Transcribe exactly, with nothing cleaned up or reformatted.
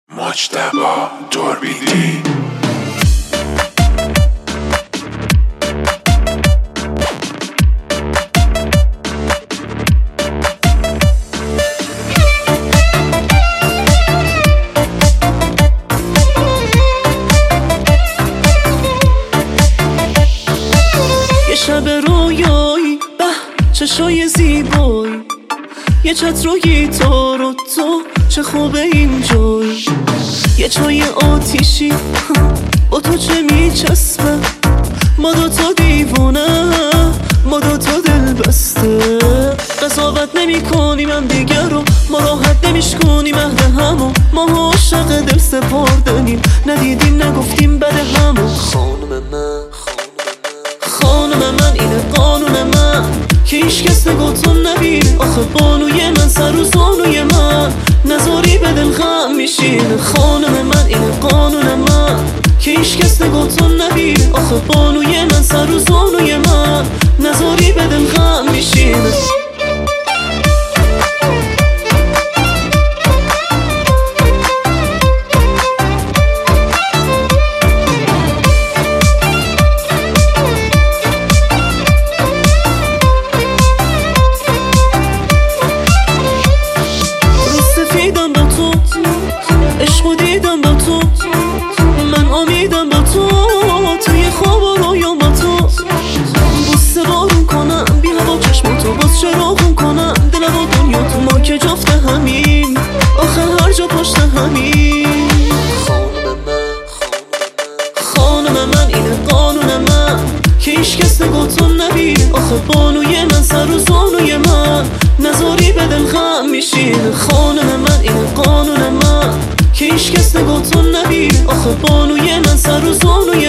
مجتبی توربیدی. یه شب رویایی به چشای زیبایی، یه چتر و گیتار و تو چه خوبه اینجایی، یه چای آتیشی با تو چه میچسبه، ما دوتا دیوونه ما دوتا دل بسته، قضاوت نمی کنیم هم دیگر رو، ما راحت نمیشکنیم اهل همو، ما عاشق دل سپردنیم، ندیدیم نگفتیم بده همو. خانم من خانم من اینه قانون من که هیچ کس نگاتون نبینه، آخه بانوی من سر و زانوی من نذاری به دل غم میشینه. خانم من اینه قانون من که هیچ کس نگاتون نبینه، آخه بانوی من سر و زانوی من نذاری به دل غم میشینه. عشقو دیدم با تو، من امیدم با تو، توی خواب و رویام با تو، بوسه بارون کنم بی هوا چشم تو، باز چراغون کنم دلم و دنیا تو، ما که جفت همین آخه هر جا پشت همین. خانم من اینه قانون من که هیچ کس نگاتون نبینه، آخه بانوی من سر و زانوی من نذاری به دل غم میشینه. خانم من اینه قانون من که هیچ کس نگاتون نبینه، آخه بانوی من سر و زانوی